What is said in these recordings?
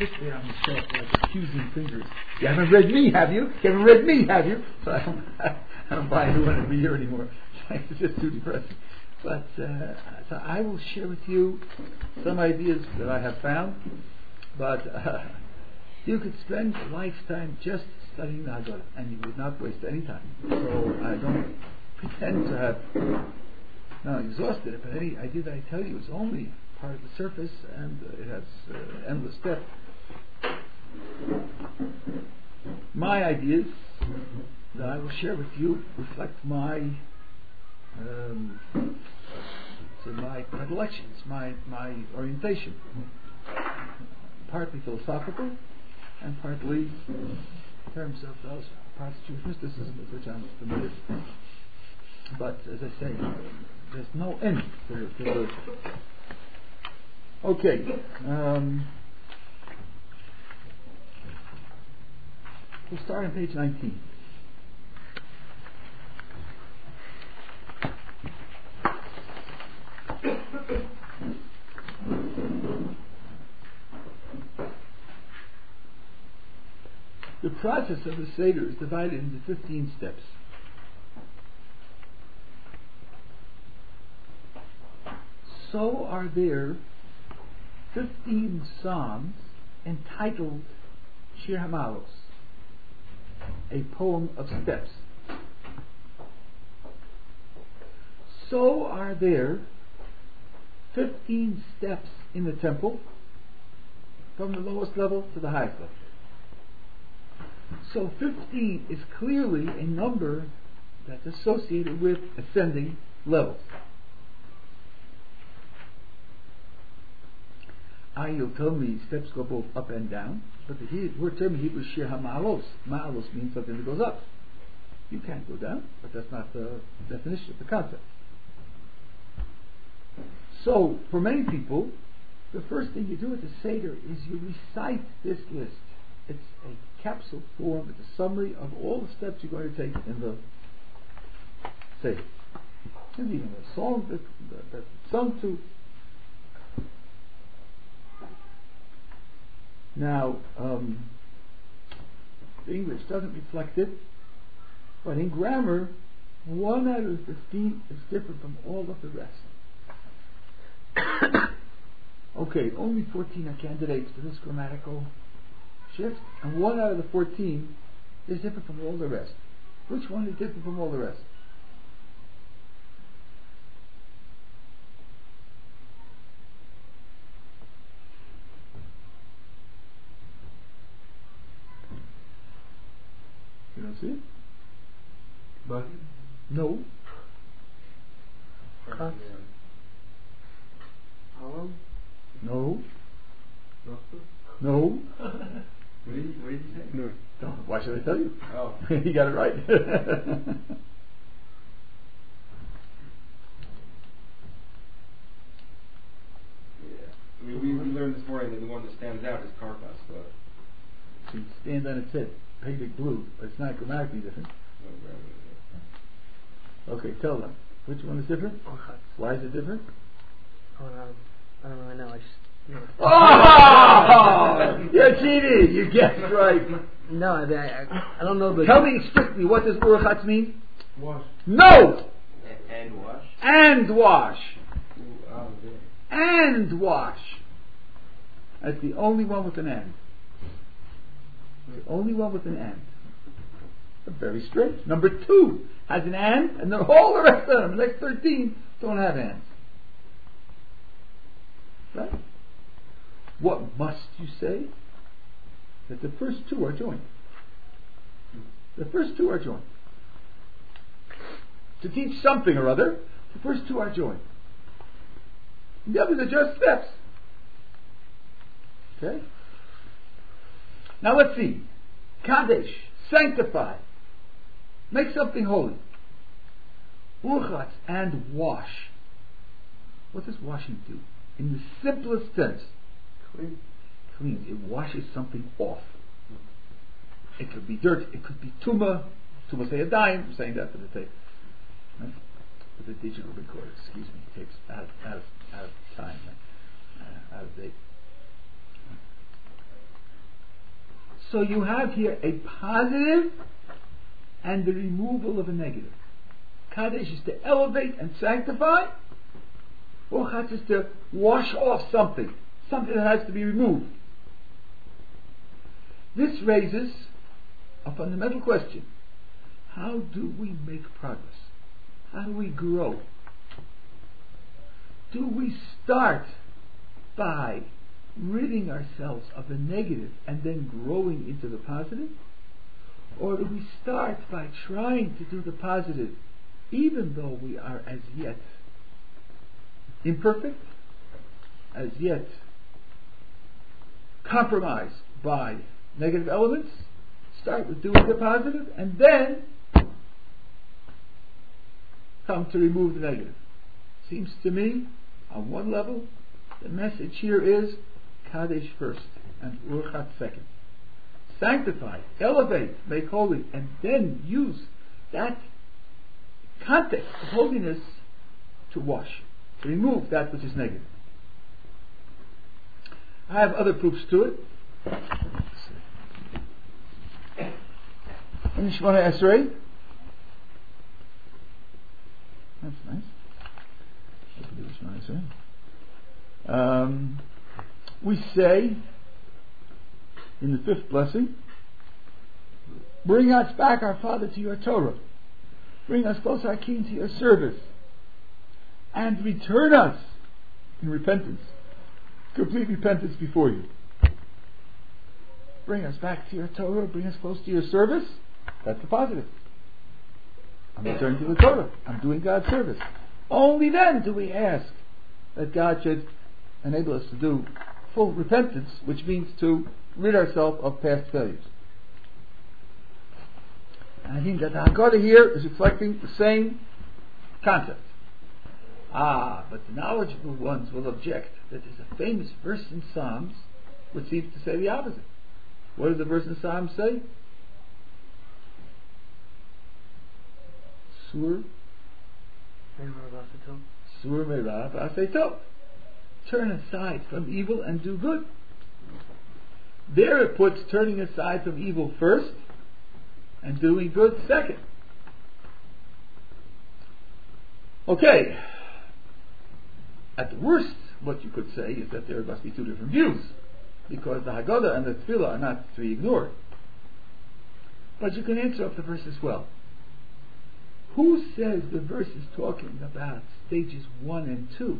sit there on the shelf like accusing fingers. You haven't read me, have you? You haven't read me, have you? So I don't buy a new one every year anymore. It's just too depressing. But so I will share with you some ideas that I have found. But you could spend a lifetime just studying the Haggadah, and you would not waste any time. So I don't pretend to have exhausted it, but any idea that I tell you is only part of the surface, and it has endless depth. My ideas that I will share with you reflect my predilections, my orientation, partly philosophical and partly in terms of those parts of Jewish mysticism with which I'm familiar. But as I say, there's no end to the okay. We'll start on page 19. The process of the Seder is divided into 15 steps. So are there 15 psalms entitled Shir HaMa'alos, a poem of steps. So are there 15 steps in the temple, from the lowest level to the highest level. So 15 is clearly a number that's associated with ascending levels. You'll tell me steps go both up and down, but the word term in Hebrew is Shir HaMa'alos. Ma'alos means something that goes up. You can't go down, but that's not the definition of the concept. So, for many people, the first thing you do at the Seder is you recite this list. It's a capsule form, it's a summary of all the steps you're going to take in the Seder. There's even a song that's sung to. Now, the English doesn't reflect it, but in grammar, 1 out of 15 is different from all of the rest. Okay, only 14 are candidates for this grammatical shift, and 1 out of the 14 is different from all the rest. Which one is different from all the rest? You don't see it? But no. No. No. What did you say? No. Why should I tell you? Oh. You got it right. I mean, we learned this morning that the one that stands out is Karpas, but It stands on its head, painted blue, but it's not grammatically different. Okay, tell them. Which one is different? Why is it different? I don't really know. I just. Oh! You're cheating! You guessed right. No, I don't know. Tell me strictly, what does Urchatz mean? Wash. No! And wash? And wash. Yeah. And wash. That's the only one with an and. The only one with an and. Very strange. Number 2 has an and all the rest of them, the next 13, don't have ands. Right? What must you say? That the first 2 are joined. The first 2 are joined. To teach something or other, the first 2 are joined. And the others are just steps. Okay? Now let's see. Kadesh, sanctify. Make something holy. Urchatz, and wash. What does washing do? In the simplest sense, cleans. It washes something off. It could be dirt. It could be tumah. Tumah say a dime. I'm saying that for the tape. Right? For the digital recorder. Excuse me. Tapes out of time. Out of date. So you have here a positive and the removal of a negative. Kadesh is to elevate and sanctify. Urchatz is to wash off something that has to be removed. This raises a fundamental question. How do we make progress? How do we grow? Do we start by ridding ourselves of the negative and then growing into the positive? Or do we start by trying to do the positive even though we are as yet imperfect, as yet compromised by negative elements? Start with doing the positive and then come to remove the negative. Seems to me, on one level, the message here is Kadesh first and Urchatz second. Sanctify, elevate, make holy, and then use that context of holiness to wash, to remove that which is negative. I have other proofs to it. In Shemona Esrei, that's nice. We say in the fifth blessing, bring us back, our Father, to your Torah. Bring us close, our King, to your service. And return us in repentance, complete repentance before you. Bring us back to your Torah, bring us close to your service. That's the positive. I'm returning to the Torah. I'm doing God's service. Only then do we ask that God should enable us to do full repentance, which means to rid ourselves of past failures. And I think that the Haggadah here is reflecting the same concept. But the knowledgeable ones will object that there's a famous verse in Psalms which seems to say the opposite. What does the verse in Psalms say? Sur Meirav Aseitov. Turn aside from evil and do good. There it puts turning aside from evil first and doing good second. Okay. At the worst, what you could say is that there must be two different views, because the Haggadah and the Tefillah are not to be ignored. But you can answer up the verse as well. Who says the verse is talking about stages 1 and 2?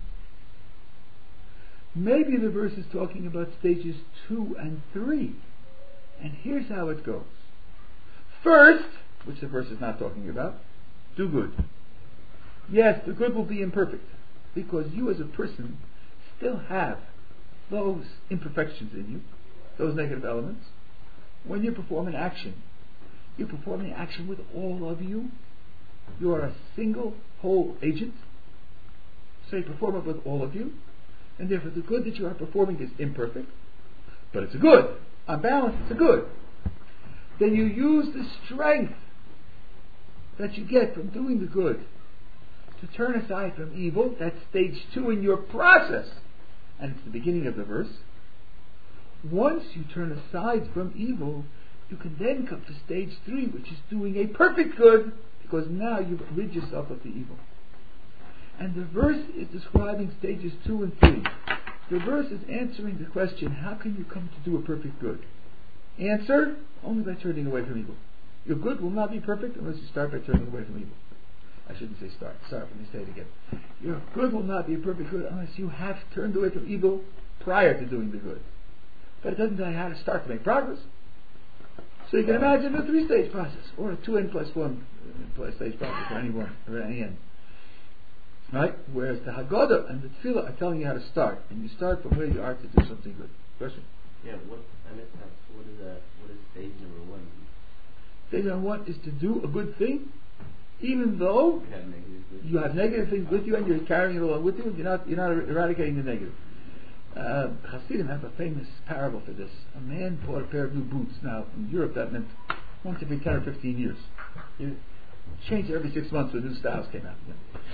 Maybe the verse is talking about stages 2 and 3. And here's how it goes. First, which the verse is not talking about, do good. Yes, the good will be imperfect, because you as a person still have those imperfections in you, those negative elements. When you perform an action, you perform the action with all of you. You are a single whole agent, so you perform it with all of you, and therefore the good that you are performing is imperfect, but it's a good. On balance, it's a good. Then you use the strength that you get from doing the good to turn aside from evil. That's stage 2 in your process, and it's the beginning of the verse. Once you turn aside from evil, you can then come to stage 3, which is doing a perfect good, because now you've rid yourself of the evil. And the verse is describing stages 2 and 3. The verse is answering the question, how can you come to do a perfect good? Answer, only by turning away from evil. Your good will not be perfect unless you start by turning away from evil. I shouldn't say start. Let me say it again. Your good will not be a perfect good unless you have turned away from evil prior to doing the good. But it doesn't tell you how to start to make progress. So you can imagine a 3-stage process, or a 2n plus 1 stage process for any one, or any end. Right? Whereas the Haggadah and the Tefillah are telling you how to start, and you start from where you are to do something good. Question? Yeah, what is stage number 1? Stage number 1 is to do a good thing, even though you have negative things with you and you're carrying it along with you, and you're not eradicating the negative. Hasidim have a famous parable for this. A man bought a pair of new boots. Now, in Europe that meant once every 10 or 15 years. You changed it every 6 months when new styles came out.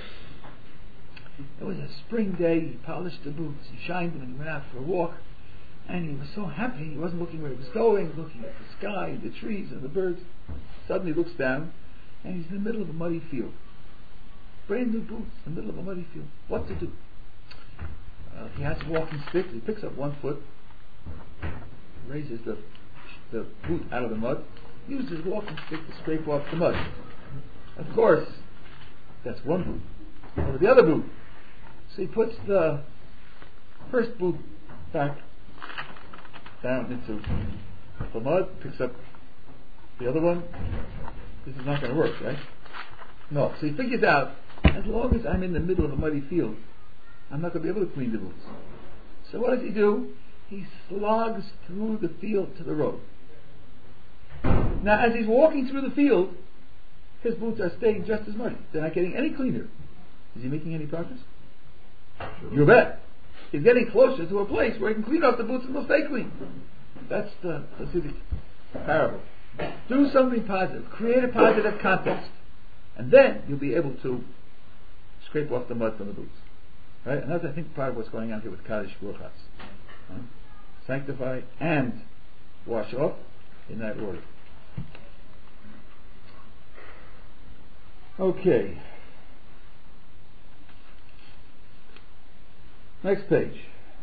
It was a spring day. He polished the boots, he shined them, and he went out for a walk. And he was so happy, he wasn't looking where he was going, looking at the sky, the trees and the birds. Suddenly he looks down, and he's in the middle of a muddy field. Brand new boots, in the middle of a muddy field. What to do? He has a walking stick, he picks up one foot, raises the boot out of the mud, uses his walking stick to scrape off the mud. Of course, that's one boot. Over the other boot. So he puts the first boot back down into the mud, picks up the other one. This is not going to work, right? No. So he figures out, as long as I'm in the middle of a muddy field, I'm not going to be able to clean the boots. So what does he do? He slogs through the field to the road. Now, as he's walking through the field, his boots are staying just as muddy. They're not getting any cleaner. Is he making any progress? Sure. You bet. He's getting closer to a place where he can clean off the boots and they'll stay clean. That's the Hasidic parable. Do something positive. Create a positive context. And then you'll be able to scrape off the mud from the boots. Right? And that's, I think, part of what's going on here with Kaddish Ruachas. Sanctify and wash off in that order. Okay. Next page.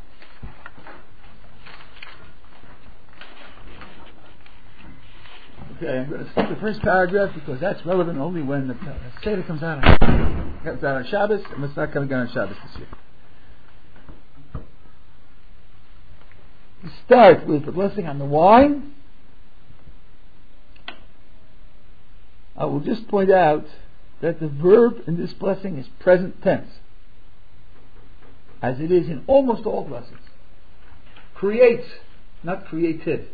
Okay, I'm going to skip the first paragraph because that's relevant only when the Seder comes out on Shabbos, and it's not coming out on Shabbos this year. We start with the blessing on the wine. I will just point out that the verb in this blessing is present tense, as it is in almost all blessings. Create, not created.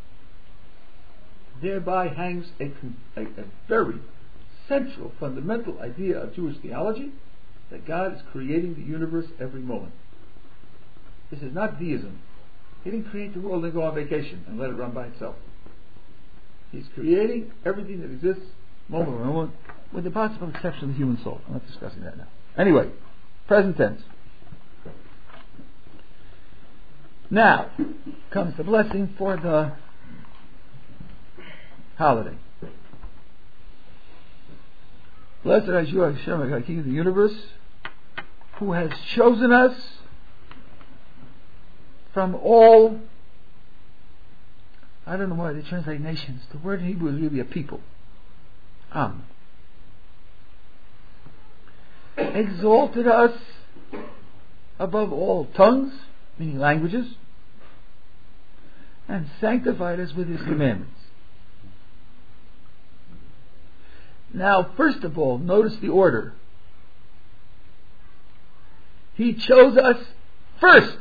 Thereby hangs a very central, fundamental idea of Jewish theology, that God is creating the universe every moment. This is not deism. He didn't create the world and go on vacation and let it run by itself. He's creating everything that exists moment by moment, with the possible exception of the human soul. I'm not discussing that now. Anyway, present tense. Now comes the blessing for the holiday. Blessed are you, Hashem, King of the universe, who has chosen us from all, I don't know why they translate nations. The word in Hebrew is really a people. Exalted us above all tongues, meaning languages, and sanctified us with His commandments. Now, first of all, notice the order. He chose us first,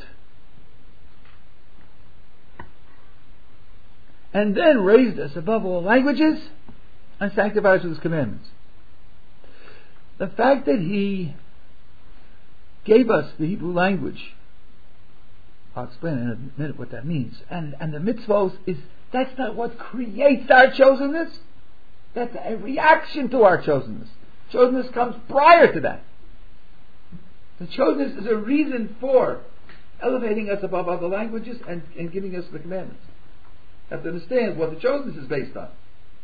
and then raised us above all languages and sanctified us with His commandments. The fact that He gave us the Hebrew language, I'll explain in a minute what that means, and the mitzvos, that's not what creates our chosenness. That's a reaction to our chosenness. Chosenness comes prior to that. The chosenness is a reason for elevating us above other languages and giving us the commandments. You have to understand what the chosenness is based on.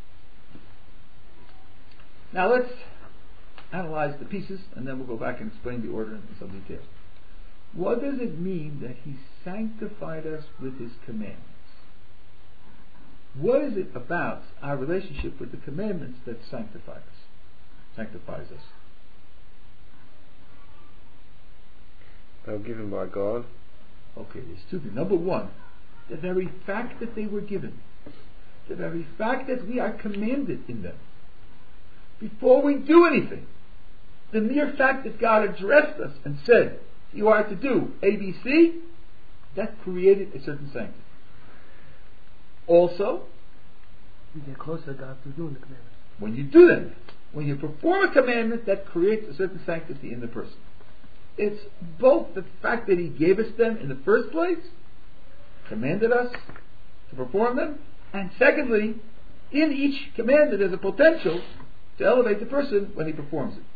Now let's analyze the pieces, and then we'll go back and explain the order in some detail. What does it mean that He sanctified us with His commandments? What is it about our relationship with the commandments that sanctifies us? They're given by God. Okay, there's two things. Number one, the very fact that they were given, the very fact that we are commanded in them, before we do anything, the mere fact that God addressed us and said, you are to do A, B, C, that created a certain sanctity. Also, you get closer to God through doing the commandments. When you do them, when you perform a commandment, that creates a certain sanctity in the person. It's both the fact that He gave us them in the first place, commanded us to perform them, and secondly, in each commandment there's a potential to elevate the person when he performs it.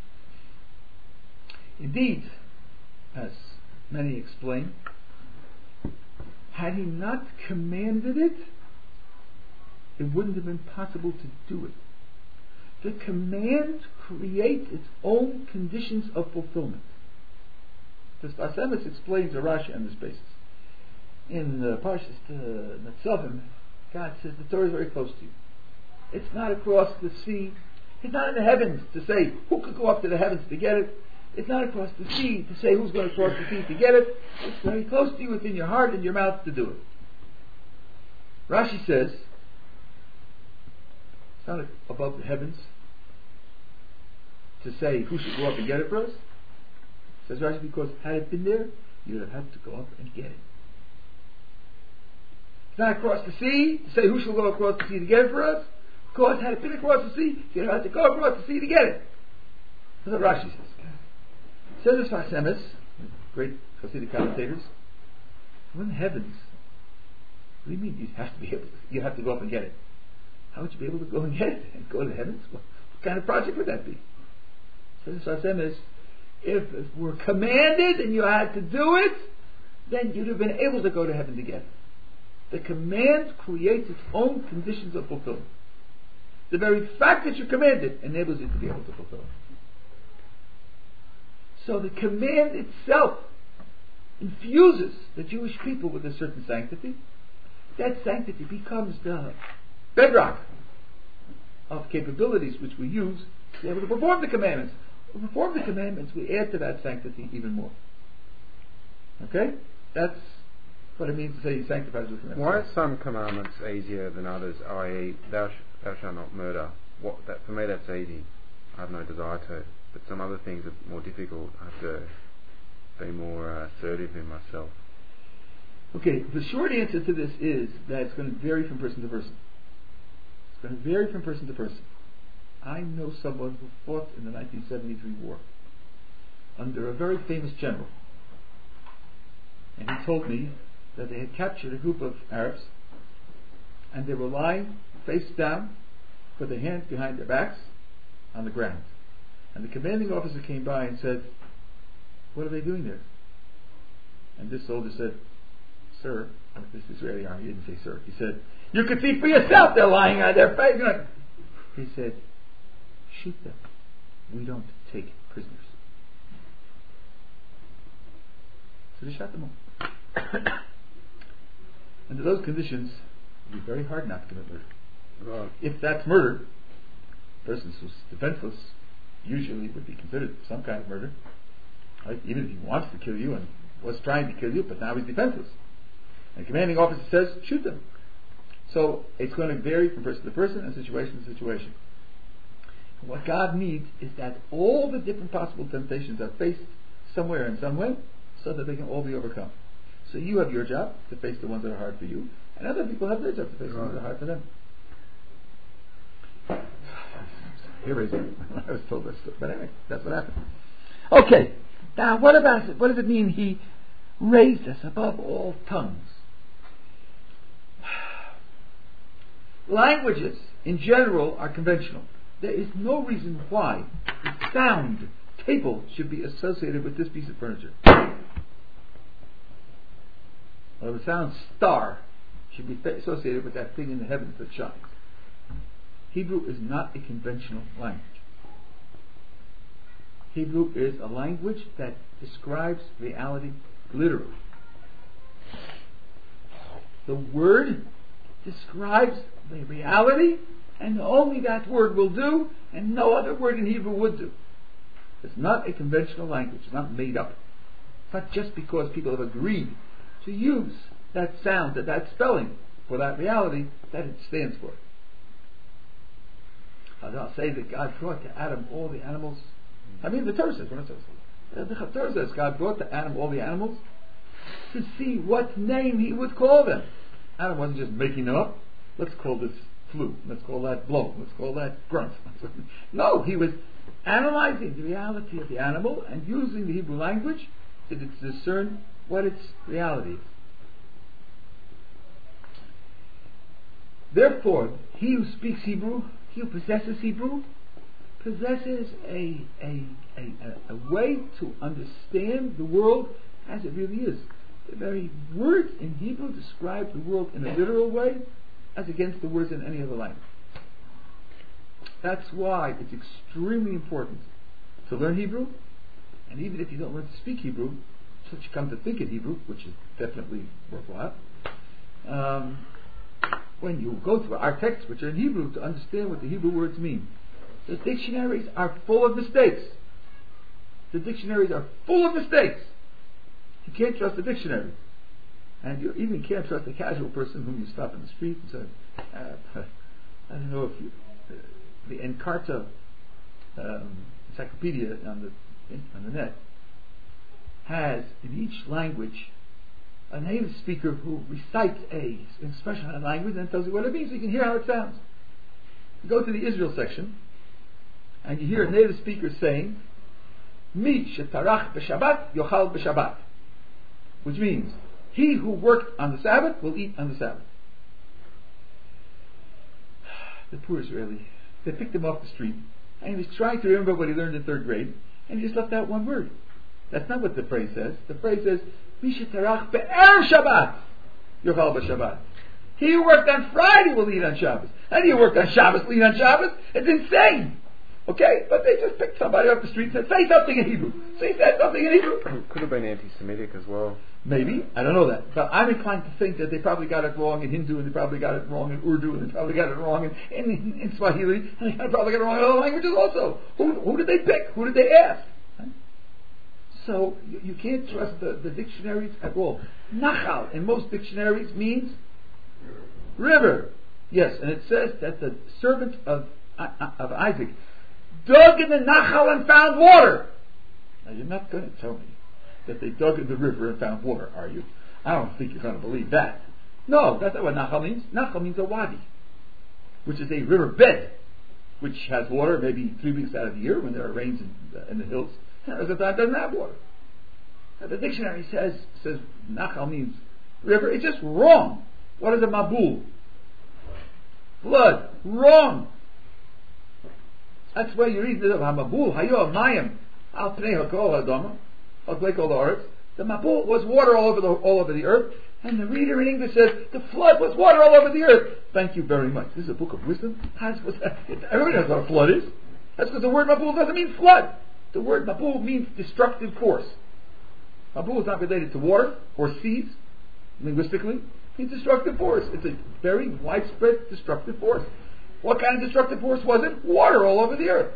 Indeed, as many explain, Had He not commanded it, it wouldn't have been possible to do it. The command creates its own conditions of fulfillment. The Sfas Emes explains the Rashi on this basis. In Parshas Netzavim, God says the Torah is very close to you. It's not across the sea. It's not in the heavens to say who could go up to the heavens to get it. It's not across the sea to say who's going to cross the sea to get it. It's very close to you, within your heart and your mouth to do it. Rashi says it's not above the heavens to say who should go up and get it for us. Says Rashi, because had it been there, you would have had to go up and get it. It's not across the sea to say who shall go across the sea to get it for us. Because had it been across the sea, you would have had to go across the sea to get it. That's what Rashi says. Says the Sfas Emes, great Hasidic commentators, when the heavens, what do you mean you have to go up and get it? How would you be able to go and get it and go to the heavens? What kind of project would that be? Says the Sfas Emes, if it were commanded and you had to do it, then you'd have been able to go to heaven to get it. The command creates its own conditions of fulfillment. The very fact that you're commanded enables you to be able to fulfill it. So the command itself infuses the Jewish people with a certain sanctity. That sanctity becomes the bedrock of capabilities which we use to be able to perform the commandments. To perform the commandments, we add to that sanctity even more. Okay? That's what it means to say He sanctifies with commandments. Why are some commandments easier than others? I.e., thou shalt not murder. For me, that's easy. I have no desire to. But some other things are more difficult. I have to be more assertive in myself. Okay, the short answer to this is that it's going to vary from person to person. It's going to vary from person to person. I know someone who fought in the 1973 war under a very famous general. And he told me that they had captured a group of Arabs and they were lying face down with their hands behind their backs on the ground. And the commanding officer came by and said, "What are they doing there?" And this soldier said, "Sir," this Israeli army, he didn't say sir, he said, "You could see for yourself they're lying on their face." He said, "Shoot them. We don't take prisoners." So they shot them all. Under those conditions, it would be very hard not to commit murder. Right. If that's murder, the person who's defenseless usually would be considered some kind of murder. Right? Even if he wants to kill you and was trying to kill you, but now he's defenseless. And the commanding officer says, shoot them. So it's going to vary from person to person and situation to situation. And what God needs is that all the different possible temptations are faced somewhere in some way so that they can all be overcome. So you have your job to face the ones that are hard for you, and other people have their job to face the ones that are hard for them. Here is it. I was told this, but anyway, that's what happened. Okay, now what about it? What does it mean He raised us above all tongues? Languages, in general, are conventional. There is no reason why the sound table should be associated with this piece of furniture. Or the sound star should be associated with that thing in the heavens that shines. Hebrew is not a conventional language. Hebrew is a language that describes reality literally. The word describes the reality, and only that word will do, and no other word in Hebrew would do. It's not a conventional language. It's not made up. It's not just because people have agreed to use that sound, that spelling for that reality that it stands for. I'll say that God brought to Adam all the animals. I mean, the Torah says, the Torah says God brought to Adam all the animals to see what name he would call them. Adam wasn't just making them up. Let's call this flu. Let's call that blow. Let's call that grunt. No, he was analyzing the reality of the animal and using the Hebrew language to discern what its reality is. Therefore, he who speaks Hebrew, he who possesses Hebrew, possesses a way to understand the world as it really is. The very words in Hebrew describe the world in a literal way as against the words in any other language. That's why it's extremely important to learn Hebrew, and even if you don't learn to speak Hebrew, so you come to think in Hebrew, which is definitely worthwhile, when you go through our texts, which are in Hebrew, to understand what the Hebrew words mean. The dictionaries are full of mistakes. The dictionaries are full of mistakes. You can't trust the dictionary. And you even can't trust a casual person whom you stop in the street and say, I don't know if you... the Encarta encyclopedia on the net has in each language a native speaker who recites an expression in a language and tells you what it means so you can hear how it sounds. You go to the Israel section and you hear a native speaker saying, Mi shetarach b'Shabbat yochal b'Shabbat, which means he who worked on the Sabbath will eat on the Sabbath. The poor Israeli, they picked him off the street and he was trying to remember what he learned in 3rd grade and he just left out one word. That's not what the phrase says. The phrase says, Mi shetarach be'er Shabbat yochal b'Shabbat. He who worked on Friday will eat on Shabbos. And he who worked on Shabbos will eat on Shabbos. It's insane. Okay? But they just picked somebody off the street and said, say something in Hebrew. So he said something in Hebrew. Could have been anti-Semitic as well. Maybe. I don't know that. But I'm inclined to think that they probably got it wrong in Hindu, and they probably got it wrong in Urdu, and they probably got it wrong in Swahili, and they probably got it wrong in other languages also. Who did they pick? Who did they ask? Right? So you can't trust the dictionaries at all. Nachal in most dictionaries means river. Yes, and it says that the servant of Isaac dug in the Nachal and found water. Now you're not going to tell me that they dug in the river and found water, are you? I don't think you're going to believe that. No, that's not what Nachal means. Nachal means a wadi, which is a river bed, which has water maybe 3 weeks out of the year when there are rains in the hills. And other time it doesn't have water. Now, the dictionary says Nachal means river. It's just wrong. What is a mabul? Blood. Wrong. That's why you read the Mabul, Hayo Mayim, Al Pnei Hakol Adama, Al Pnei Kol Haaretz. The Mabul was water all over the earth, and the reader in English says the flood was water all over the earth. Thank you very much. This is a book of wisdom. Everybody knows what a flood is. That's because the word Mabul doesn't mean flood. The word Mabul means destructive force. Mabul is not related to water or seas, linguistically. It means destructive force. It's a very widespread destructive force. What kind of destructive force was it? Water all over the earth.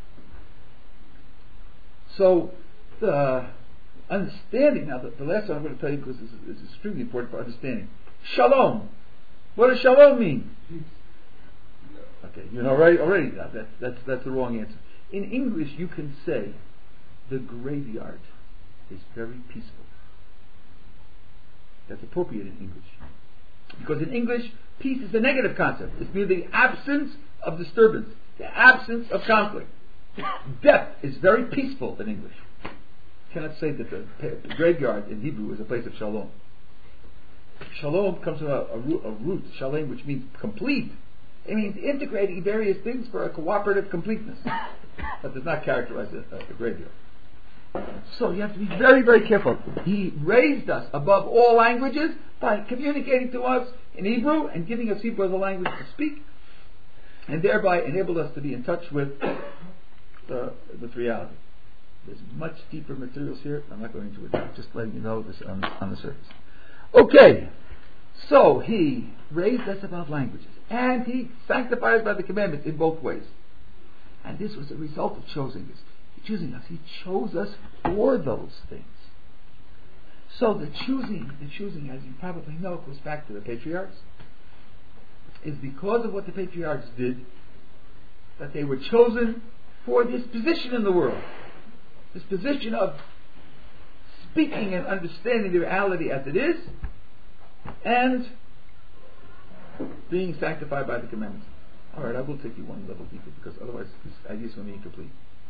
So, the understanding, now the last one I'm going to tell you because this is extremely important for understanding. Shalom. What does shalom mean? Okay, you know already that's the wrong answer. In English you can say the graveyard is very peaceful. That's appropriate in English. Because in English, peace is a negative concept. It's merely the absence of disturbance, the absence of conflict. Death is very peaceful in English. You cannot say that the graveyard in Hebrew is a place of shalom. Shalom comes from a root, shalom, which means complete. It means integrating various things for a cooperative completeness. That does not characterize a graveyard. So you have to be very, very careful. He raised us above all languages by communicating to us in Hebrew and giving us Hebrew as a language to speak, and thereby enabled us to be in touch with reality. There's much deeper materials here. I'm not going into it now. Just letting you know this on the surface. Okay, so he raised us above languages, and he sanctified us by the commandments in both ways. And this was a result of choosing us. He chose us for those things. So the choosing, as you probably know, goes back to the patriarchs. Is because of what the patriarchs did, that they were chosen for this position in the world. This position of speaking and understanding the reality as it is, and being sanctified by the commandments. Alright, I will take you one level deeper, because otherwise this idea is going to be incomplete.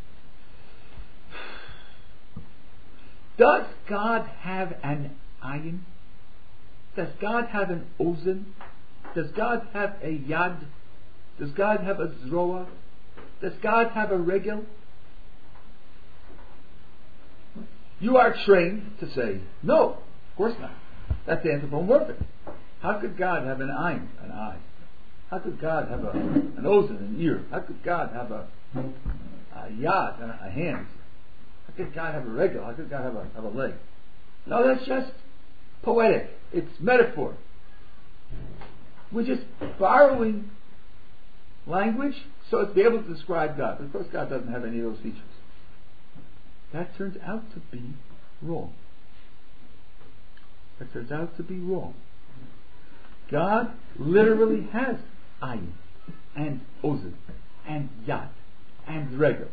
Does God have an ayin? Does God have an ozen? Does God have a yad? Does God have a zroa? Does God have a regel? You are trained to say no. Of course not. That's anthropomorphic. How could God have an eye? How could God have an ozen, an ear? How could God have a yad, a hand? How could God have a regel? How could God have a leg? No, that's just poetic. It's metaphor. We're just borrowing language so as to be able to describe God. But of course, God doesn't have any of those features. That turns out to be wrong. God literally has ayin and ozen and yad and regel.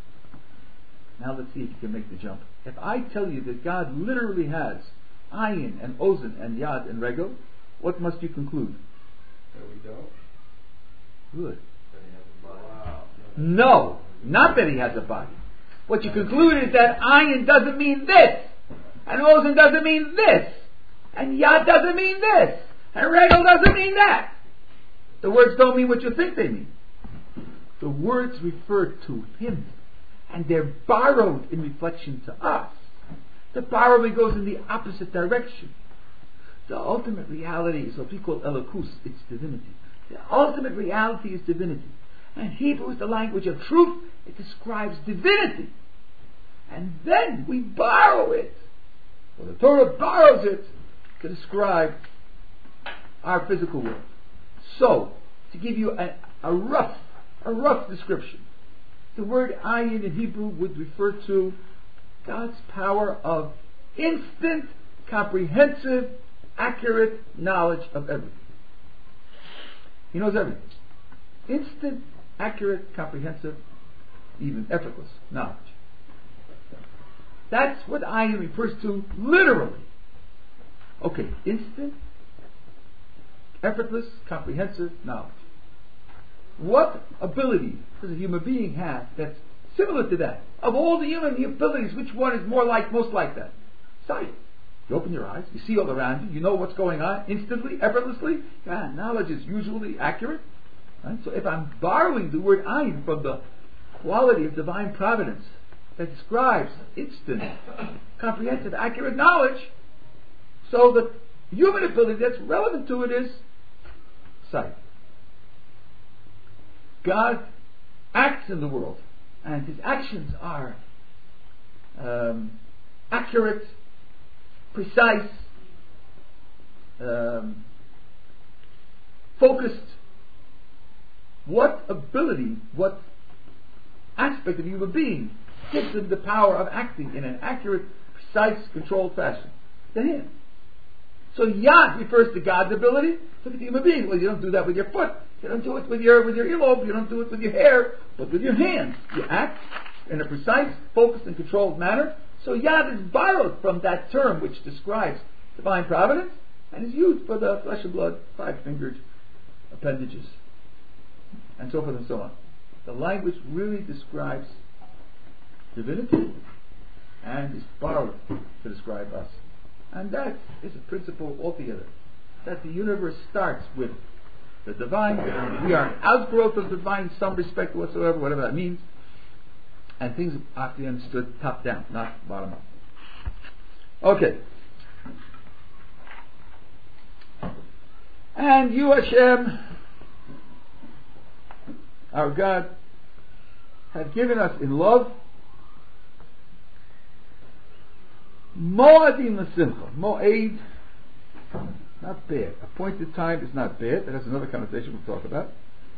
Now let's see if you can make the jump. If I tell you that God literally has ayin and ozen and yad and regel, what must you conclude? There we go. Good. Wow. No, not that he has a body. What you conclude is that ayin doesn't mean this, and ozen doesn't mean this, and yad doesn't mean this, and regel doesn't mean that. The words don't mean what you think they mean. The words refer to him, and they're borrowed in reflection to us. The borrowing goes in the opposite direction. The ultimate reality is what we call elokus, it's divinity. The ultimate reality is divinity. And Hebrew is the language of truth. It describes divinity. And then we borrow it. Well, the Torah borrows it to describe our physical world. So, to give you a rough description, the word ayin in Hebrew would refer to God's power of instant, comprehensive, accurate knowledge of everything. He knows everything. Instant, accurate, comprehensive, even effortless knowledge. That's what ayin refers to literally. Okay, instant, effortless, comprehensive knowledge. What ability does a human being have that's similar to that? Of all the human abilities, which one is most like that? Sight. You open your eyes, you see all around you, you know what's going on instantly, effortlessly. Knowledge is usually accurate. Right? So if I'm borrowing the word ayin from the quality of divine providence that describes instant, comprehensive, accurate knowledge, so the human ability that's relevant to it is sight. God acts in the world, and his actions are accurate, precise, focused. What ability, what aspect of human being gives him the power of acting in an accurate, precise, controlled fashion? The hand. So yad refers to God's ability. Look at the human being. Well, you don't do that with your foot. You don't do it with your earlobe. You don't do it with your hair, but with your hands. You act in a precise, focused, and controlled manner. So yad is borrowed from that term which describes divine providence and is used for the flesh and blood, five-fingered appendages, and so forth and so on. The language really describes divinity and is borrowed to describe us. And that is a principle altogether. That the universe starts with the divine. We are an outgrowth of the divine in some respect whatsoever, whatever that means. And things have to be understood top down, not bottom up. Okay. And you, Hashem, our God, have given us in love Moadim l'simcha. Moed, not bad. Appointed time is not bad. That has another connotation we'll talk about.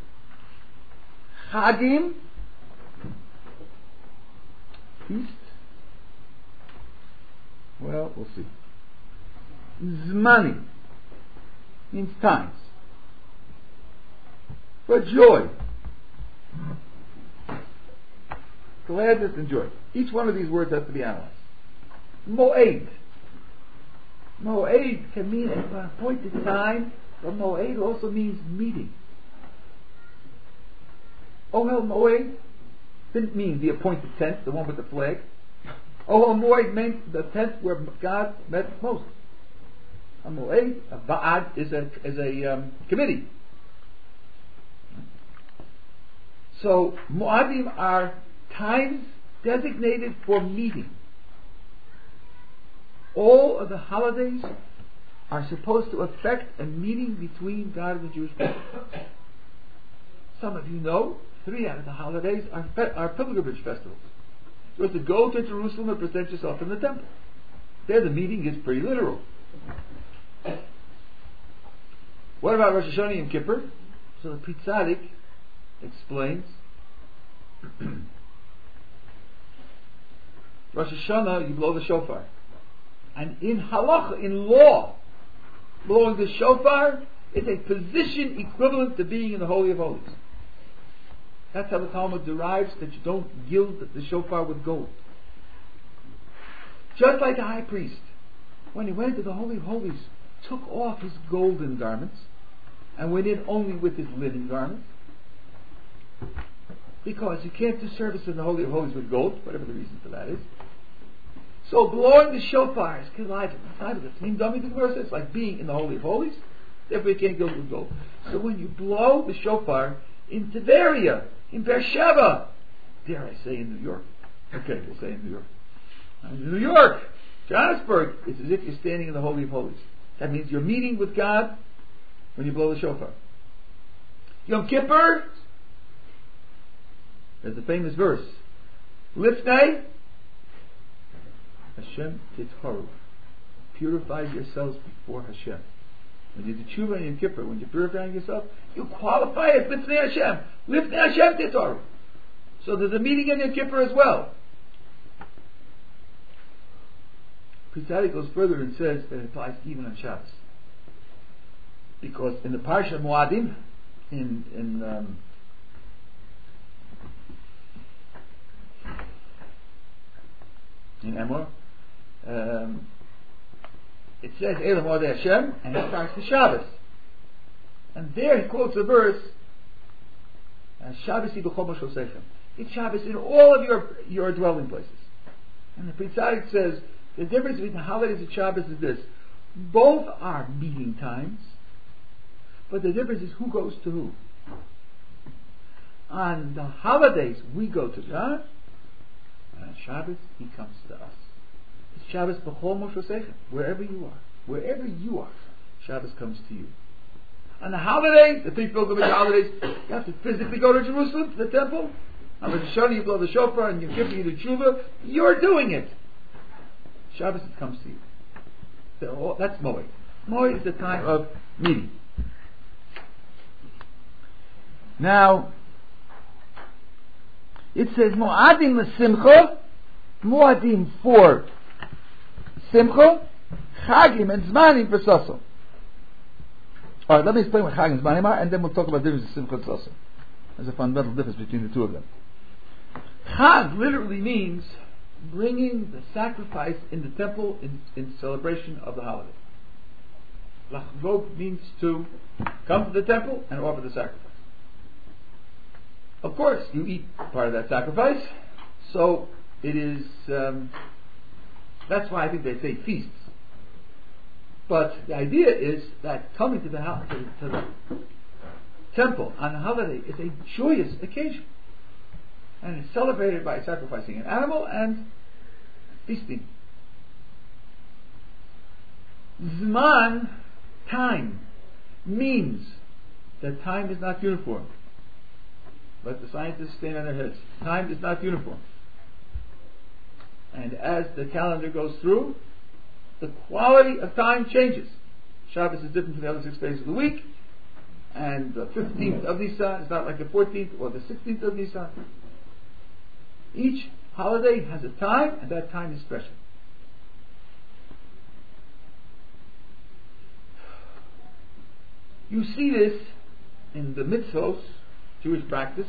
Chagim, feast. Well, we'll see. Zmani means times. For joy. Gladness and joy. Each one of these words has to be analyzed. Moed. Moed can mean an appointed time, but Moed also means meeting. Ohel Moed didn't mean the appointed tent, the one with the flag. Ohel Moed meant the tent where God met Moses. A Moed, a Ba'ad, is a committee. So Moadim are times designated for meeting. all of the holidays are supposed to affect a meeting between God and the Jewish people. Some of you know 3 out of the holidays are pilgrimage festivals. You have to go to Jerusalem and present yourself in the temple. There the meeting is pretty literal. What about Rosh Hashanah and Kippur? So the Pri Tzadik explains Rosh Hashanah, you blow the shofar. And in halacha, in law, blowing the shofar is a position equivalent to being in the Holy of Holies. That's how the Talmud derives that you don't gild the shofar with gold. Just like the high priest, when he went into the Holy of Holies, took off his golden garments and went in only with his linen garments. Because you can't do service in the Holy of Holies with gold, whatever the reason for that is. So blowing the shofar is it's like being in the Holy of Holies, therefore you can't go with gold. So when you blow the shofar in Tiberia, in Beersheba, dare I say in New York, okay, we'll say in New York. In New York, Johannesburg, it's as if you're standing in the Holy of Holies. That means you're meeting with God when you blow the shofar. Yom Kippur, there's a famous verse. Lifnei Hashem titharu. Purify yourselves before Hashem. When you do tshuva in Yom Kippur, when you're purifying yourself, you qualify as Lifnei Hashem. Lifnei Hashem titharu. So there's a meeting in Yom Kippur as well. Pri Tzadik goes further and says that it applies even on Shabbos. Because in the Parsha Moadim, in Emor, it says Elam Odeh Hashem, and it starts the Shabbos. And there he quotes a verse, Shabbos b'chol moshoseichem. It's Shabbos in all of your dwelling places. And the Pri Tzadik says the difference between the holidays and Shabbos is this: both are meeting times, but the difference is who goes to who. On the holidays we go to God, and on Shabbos he comes to us. It's Shabbos b'chol moshoseichem. Wherever you are, Shabbos comes to you. On the holidays, the 3 pilgrimage holidays, you have to physically go to Jerusalem, to the temple. On Rosh Hashanah you blow the shofar and you give me the tshuva. You're doing it. Shabbos it comes to you. So that's Moed. Moed is the time of meeting. Now, it says Moadim l'simcha, Moadim for simcha, Chagim and Zmanim for Saso. Alright, let me explain what Chagim and Zmanim are, and then we'll talk about the difference of simcha and Saso. There's a fundamental difference between the two of them. Chag literally means bringing the sacrifice in the temple in celebration of the holiday. Lachgog means to come to the temple and offer the sacrifice. Of course, you eat part of that sacrifice, so it is. That's why I think they say feasts. But the idea is that coming to the temple on a holiday is a joyous occasion. And it's celebrated by sacrificing an animal and feasting. Zman, time, means that time is not uniform. Let the scientists stand on their heads. Time is not uniform. And as the calendar goes through, the quality of time changes. Shabbos is different from the other 6 days of the week. And the 15th of Nisan is not like the 14th or the 16th of Nisan. Each holiday has a time, and that time is special. You see this in the mitzvos, Jewish practice.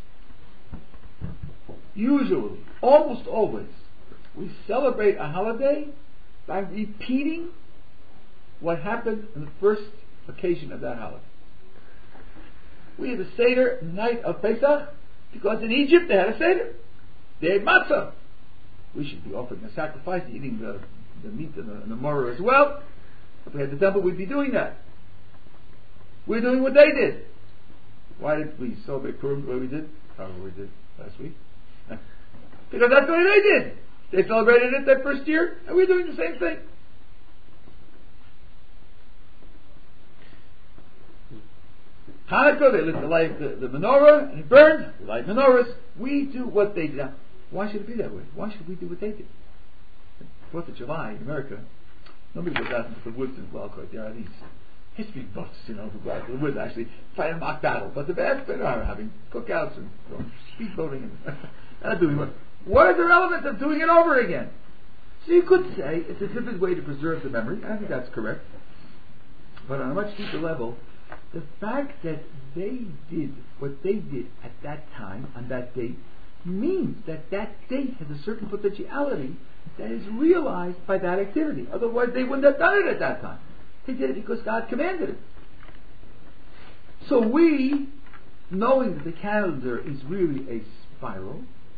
Usually, almost always, we celebrate a holiday by repeating what happened on the first occasion of that holiday. We had a Seder night of Pesach because in Egypt they had a Seder. They had matzah. We should be offering a sacrifice, eating the meat and the maror as well. If we had the temple, we'd be doing that. We're doing what they did. Why did we celebrate Purim the way we did? However we did last week. Because that's the way they did. They celebrated it that first year, and we're doing the same thing. Hanukkah, they lit the menorah, and it burned. We light menorahs. We do what they did. Now, why should it be that way? Why should we do what they did? 4th of July in America, nobody goes out into the woods and there are these history buffs, who go out to the woods actually fight a mock battle. But the bad people are having cookouts and speedboating and not doing what. What is the relevance of doing it over again? So you could say it's a different way to preserve the memory. I think that's correct. But on a much deeper level, the fact that they did what they did at that time, on that date, means that that date has a certain potentiality that is realized by that activity. Otherwise they wouldn't have done it at that time. They did it because God commanded it. So we, knowing that the calendar is really a spiral,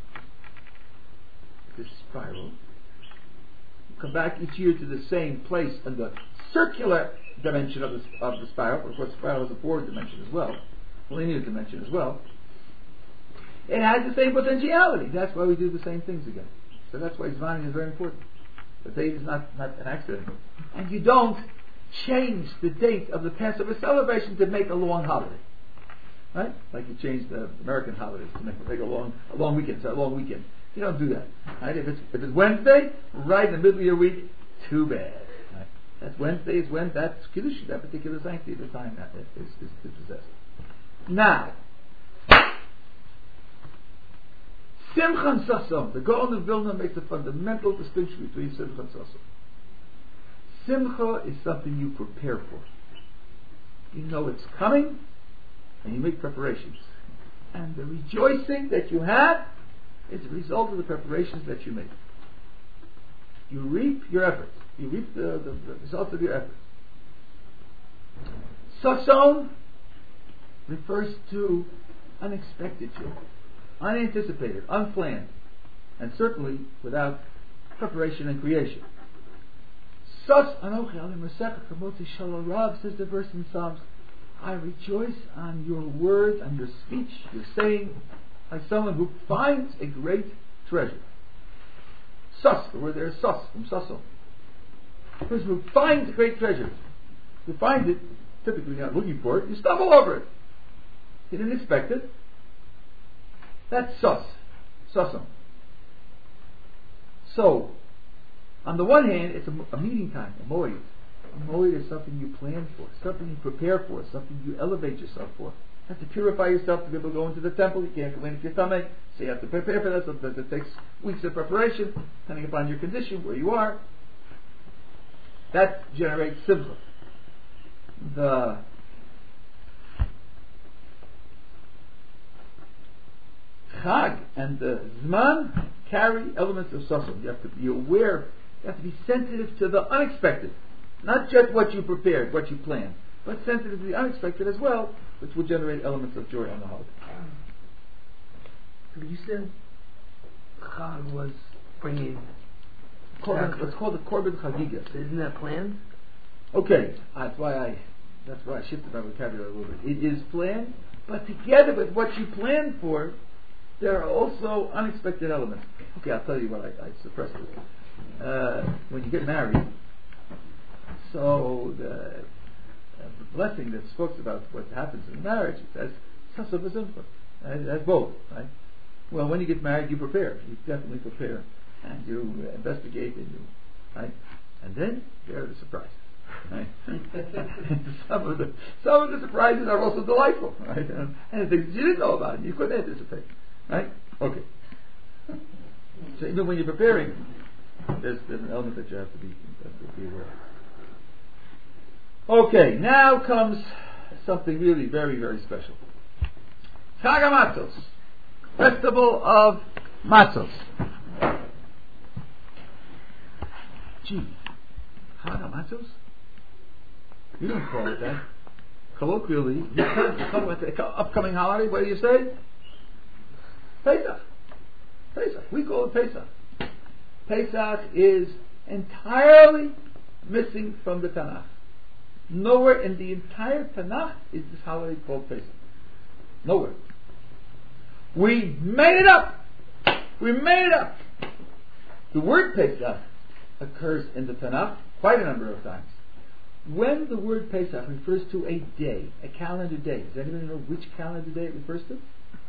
come back each year to the same place in the circular dimension of the spiral. Of course, the spiral has a forward dimension as well, a linear dimension as well. It has the same potentiality. That's why we do the same things again. So that's why Zvanim is very important. The date is not an accident. And you don't change the date of the Passover celebration to make a long holiday. Right? Like you change the American holidays to make a long weekend. So a long weekend. You don't do that. Right? If it's Wednesday, right in the middle of your week, too bad. Right? That's Wednesday is when that's Kiddush, that particular sanctity of the time that is possessed. Now, Simcha and Sasom. The Gaon of Vilna makes a fundamental distinction between Simcha and Sasom. Simcha is something you prepare for. You know it's coming, and you make preparations. And the rejoicing that you have is a result of the preparations that you make. You reap your efforts. You reap the results of your efforts. Sasom refers to unexpected joy, unanticipated, unplanned, and certainly without preparation and creation. Sos anochi alim resech kamoti shalarav, says the verse in Psalms. I rejoice on your words, on your speech, your saying, like someone who finds a great treasure. Sos, the word there is sos, from saso. The person who finds a great treasure. You find it, typically you're not looking for it, you stumble over it. You didn't expect it. That's sos, sosum. So, on the one hand, it's a meeting time, a moed. A moed is something you plan for, something you prepare for, something you elevate yourself for. You have to purify yourself to be able to go into the temple. You can't go in if you're tummy, so you have to prepare for that. So that takes weeks of preparation, depending upon your condition, where you are. That generates simcha. The Chag and the Zman carry elements of Sasom. You have to be aware, you have to be sensitive to the unexpected. Not just what you prepared, what you planned, but sensitive to the unexpected as well, which will generate elements of joy on the holiday. You said Chag was bringing... It's called the Korban Chagiga. Isn't that planned? Okay, that's why I shifted my vocabulary a little bit. It is planned, but together with what you planned for, there are also unexpected elements. Okay, I'll tell you what I suppressed it. When you get married, so the blessing that speaks about what happens in marriage, it says Sasav v'Simcha. It has both, right? Well, when you get married, you prepare. You definitely prepare, and you investigate, and you, right? And then there are the surprises. Right? some of the surprises are also delightful, right? And things you didn't know about, you couldn't anticipate, right? Okay. So even when you're preparing, there's an element that you have to be aware of. Okay, now comes something really very, very special. Chag HaMatzos, Festival of Matzos. Gee, Chag HaMatzos? You don't call it that. Colloquially, you talk about the upcoming holiday, what do you say? Pesach. Pesach. We call it Pesach. Pesach is entirely missing from the Tanakh. Nowhere in the entire Tanakh is this holiday called Pesach. Nowhere. We made it up. We made it up. The word Pesach occurs in the Tanakh quite a number of times. when the word Pesach refers to a day, a calendar day, does anybody know which calendar day it refers to?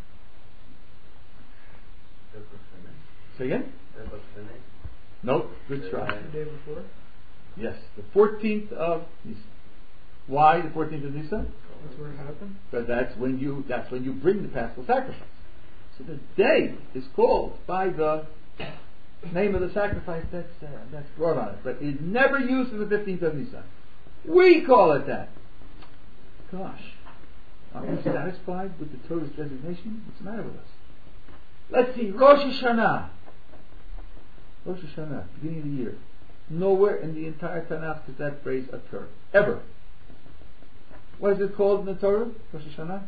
Say again? No, good try. The day before? Yes, the 14th of Nisan. Why the 14th of Nisan? That's where it happened? Because that's when you bring the Paschal sacrifice. So the day is called by the name of the sacrifice that's brought on it, but it's never used as the 15th of Nisan. We call it that. Gosh, aren't we satisfied with the Torah's designation? What's the matter with us? Let's see, Rosh Hashanah. Rosh Hashanah, beginning of the year. Nowhere in the entire Tanakh does that phrase occur. Ever. What is it called in the Torah? Rosh Hashanah?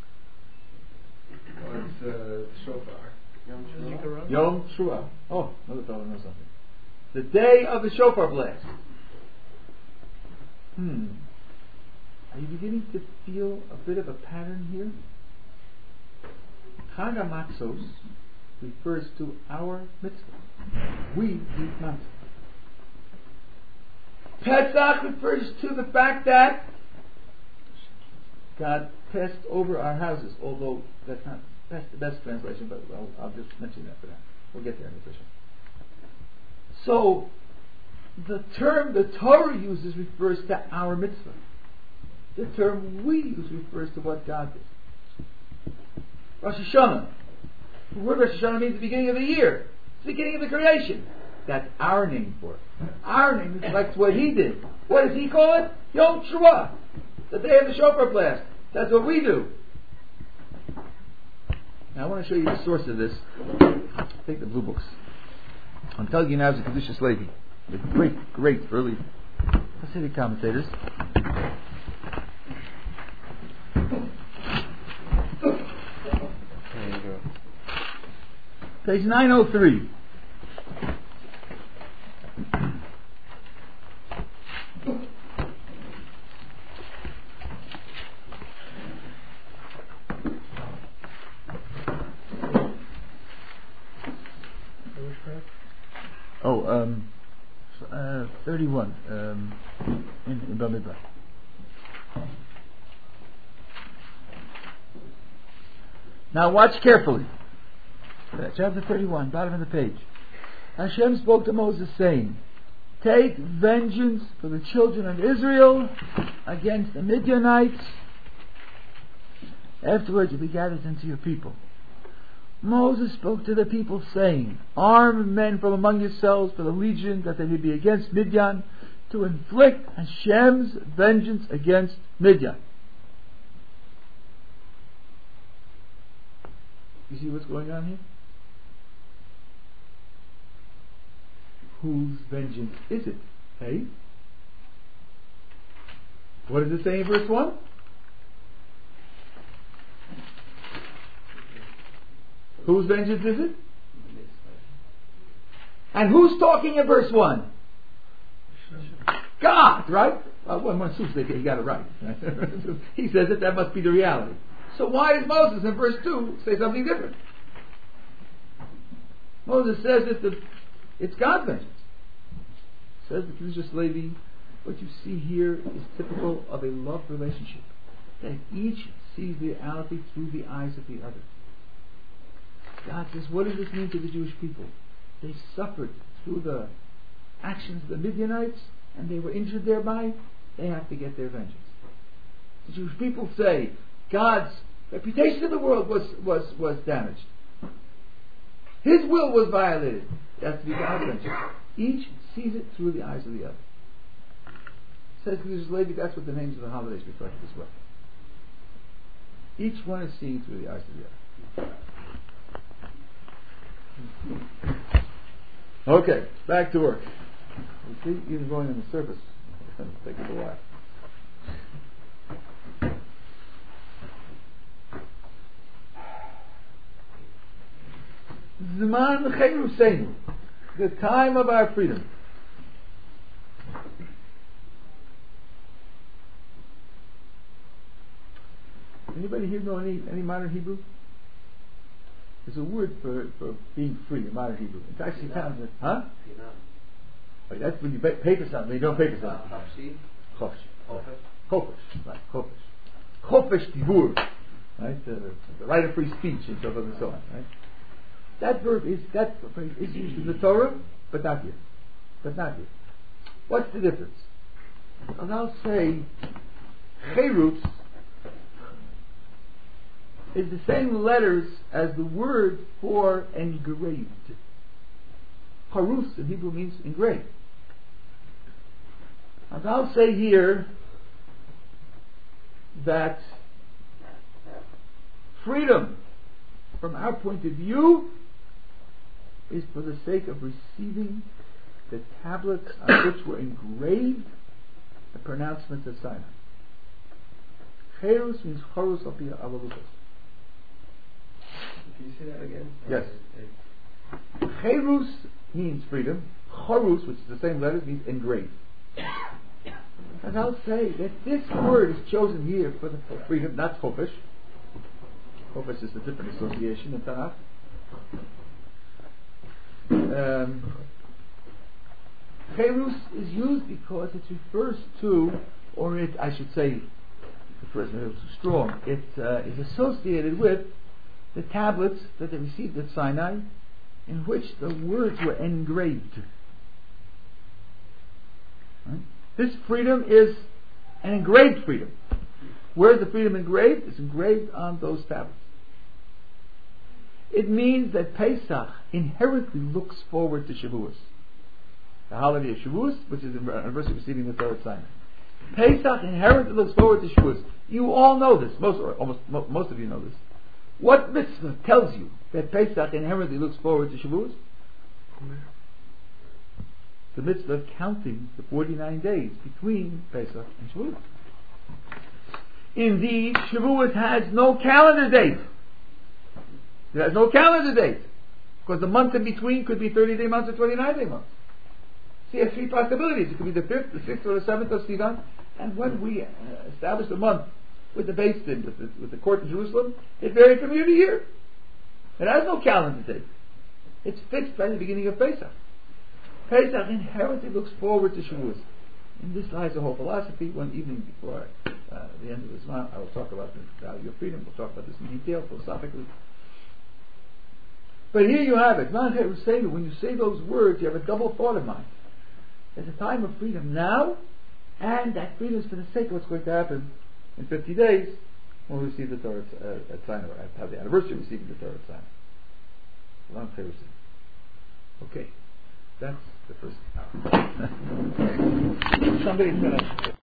Well, it's shofar. Yom Teruah. Oh, another fellow knows something. The day of the shofar blast. Are you beginning to feel a bit of a pattern here? Chag HaMatzos refers to our mitzvah. We eat matzah. Pesach refers to the fact that God passed over our houses, although that's not the best translation, but I'll just mention that for now. We'll get there in a second. So, the term the Torah uses refers to our mitzvah. The term we use refers to what God did. Rosh Hashanah. The word Rosh Hashanah means the beginning of the year. It's the beginning of the creation. That's our name for it. Our name reflects what He did. What does He call it? Yom Teruah. The day of the shofar blast. That's what we do. Now I want to show you the source of this. Take the blue books. I'm telling you now as a Kedushas Levi. The great early Hasidic commentators. Page 903. Oh, 31 in Bamidbar. Now watch carefully. Chapter 31, bottom of the page. Hashem spoke to Moses saying, take vengeance for the children of Israel against the Midianites. Afterwards you'll be gathered into your people. Moses spoke to the people saying, arm men from among yourselves for the legion that they may be against Midian to inflict Hashem's vengeance against Midian. You see what's going on here? Whose vengeance is it? Hey? What does it say in verse 1? Whose vengeance is it? And who's talking in verse 1? God, right? Well, one assumes that he got it right. He says it, that must be the reality. So why does Moses in verse 2 say something different? Moses says it's God's vengeance. Says the Kedushas Levi, what you see here is typical of a love relationship. That each sees the reality through the eyes of the other. God says, what does this mean to the Jewish people? They suffered through the actions of the Midianites and they were injured thereby. They have to get their vengeance. The Jewish people say God's reputation in the world was damaged. His will was violated. That's to be God's vengeance. Each sees it through the eyes of the other. Says Kedushas Levi, that's what the names of the holidays reflect as well. Each one is seeing through the eyes of the other. Okay, back to work. You see, even going on the surface, it's going to take a while. Zman Cheiruseinu, the time of our freedom. Anybody here know any modern Hebrew? There's a word for being free in modern Hebrew. It's actually found in, huh? Oh, that's when you pay for something. You don't pay for something. Chofish, right? Chofish divur, right? The right of free speech and so forth and so on, right? That verb is used in the Torah, but not here. What's the difference? And I'll say cherus is the same letters as the word for engraved. Harus in Hebrew means engraved. And I'll say here that freedom, from our point of view, is for the sake of receiving the tablets on which were engraved the pronouncements of Sinai. Cherus means Chorus al pi avaluchos. Can you say that again? Yes. Cherus means freedom. Chorus, which is the same letters, means engraved. And I'll say that this word is chosen here for freedom, not chofish. Chofish is a different association in Tanakh. Cherus is used because it refers to, or it, I should say, refers to strong. It is associated with the tablets that they received at Sinai, in which the words were engraved. Right? This freedom is an engraved freedom. Where is the freedom engraved? It's engraved on those tablets. It means that Pesach inherently looks forward to Shavuos, the holiday of Shavuos, which is the anniversary of receiving the Torah at Sinai. Pesach inherently looks forward to Shavuos. You all know this. Most of you know this. What mitzvah tells you that Pesach inherently looks forward to Shavuos? The mitzvah of counting the 49 days between Pesach and Shavuos. Indeed, Shavuos has no calendar date. It has no calendar date, because the months in between could be 30-day months or 29-day months. So you have three possibilities. It could be the 5th, the 6th, or the 7th of Sivan. And when we established a month with the Beis Din, with the court in Jerusalem, it varied from year to year. It has no calendar date. It's fixed by the beginning of Pesach. Pesach inherently looks forward to Shavuos. In this lies the whole philosophy. One evening before the end of this month, I will talk about the value of freedom. We'll talk about this in detail, philosophically. But here you have it. When you say those words, you have a double thought in mind. There's a time of freedom now, and that freedom is for the sake of what's going to happen in 50 days when we receive the Torah at Sinai, or have the anniversary of receiving the Torah at Sinai. Okay, that's the first hour. Somebody's going to